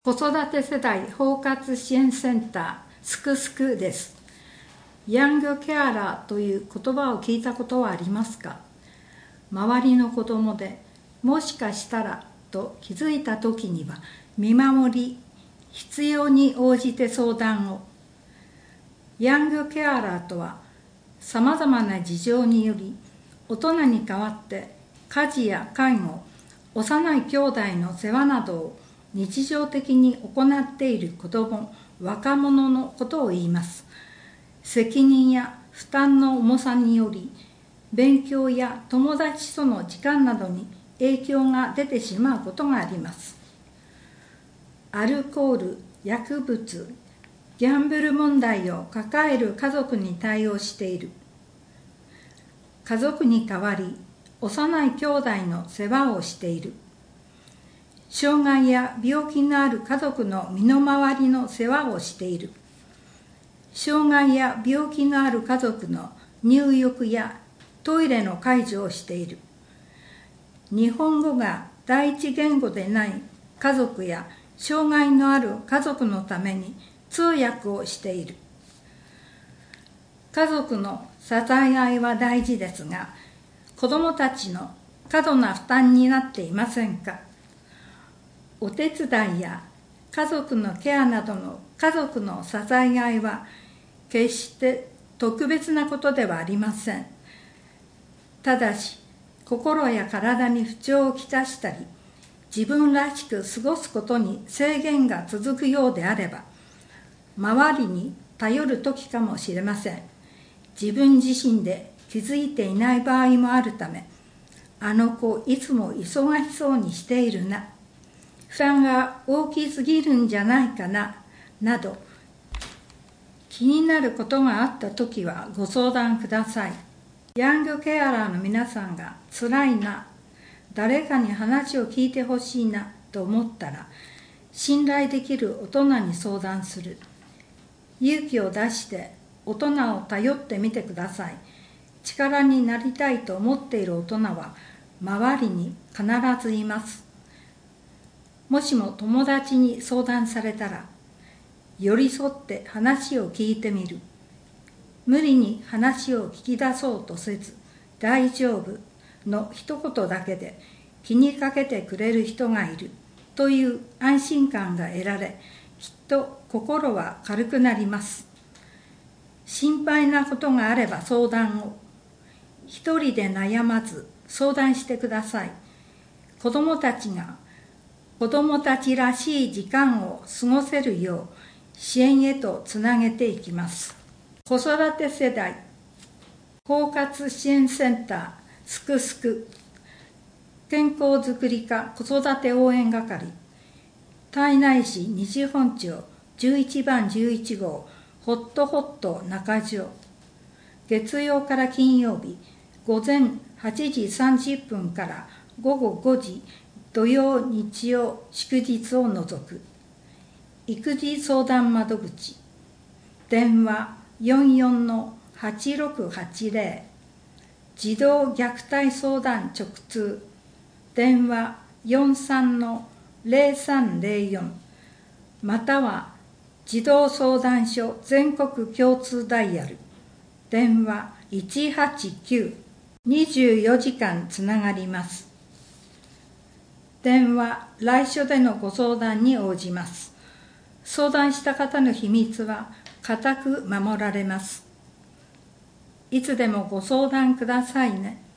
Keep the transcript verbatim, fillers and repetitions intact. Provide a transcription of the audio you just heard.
子育て世代包括支援センターすくすくです。ヤングケアラーという言葉を聞いたことはありますか？周りの子供でもしかしたらと気づいた時には見守り、必要に応じて相談を。ヤングケアラーとはさまざまな事情により大人に代わって家事や介護、幼い兄弟の世話などを日常的に行っている子ども、若者のことを言います。責任や負担の重さにより、勉強や友達との時間などに影響が出てしまうことがあります。アルコール、薬物、ギャンブル問題を抱える家族に対応している。家族に代わり、幼い兄弟の世話をしている。障害や病気のある家族の身の回りの世話をしている。障害や病気のある家族の入浴やトイレの介助をしている。日本語が第一言語でない家族や障害のある家族のために通訳をしている。家族の支え合いは大事ですが、子どもたちの過度な負担になっていませんか？お手伝いや家族のケアなどの家族の支え合いは決して特別なことではありません。ただし、心や体に不調をきたしたり、自分らしく過ごすことに制限が続くようであれば、周りに頼る時かもしれません。自分自身で気づいていない場合もあるため、あの子いつも忙しそうにしているな、負担が大きすぎるんじゃないかな、など、気になることがあったときはご相談ください。ヤングケアラーの皆さんが辛いな、誰かに話を聞いてほしいなと思ったら、信頼できる大人に相談する。勇気を出して大人を頼ってみてください。力になりたいと思っている大人は周りに必ずいます。もしも友達に相談されたら、寄り添って話を聞いてみる。無理に話を聞き出そうとせず、大丈夫の一言だけで気にかけてくれる人がいるという安心感が得られ、きっと心は軽くなります。心配なことがあれば相談を。一人で悩まず相談してください。子どもたちが子どもたちらしい時間を過ごせるよう支援へとつなげていきます。子育て世代包括支援センターすくすく健康づくり課子育て応援係胎内市西本町じゅういちばんじゅういち号ホットホット中条月曜から金曜日午前はちじさんじゅっぷんから午後ごじ土曜日曜祝日を除く育児相談窓口電話 よんよんのはちろくはちぜろ 児童虐待相談直通電話 よんさんのぜろさんぜろよん または児童相談所全国共通ダイヤル電話いちはちきゅう にじゅうよじかんつながります。電話、来所でのご相談に応じます。相談した方の秘密は固く守られます。いつでもご相談くださいね。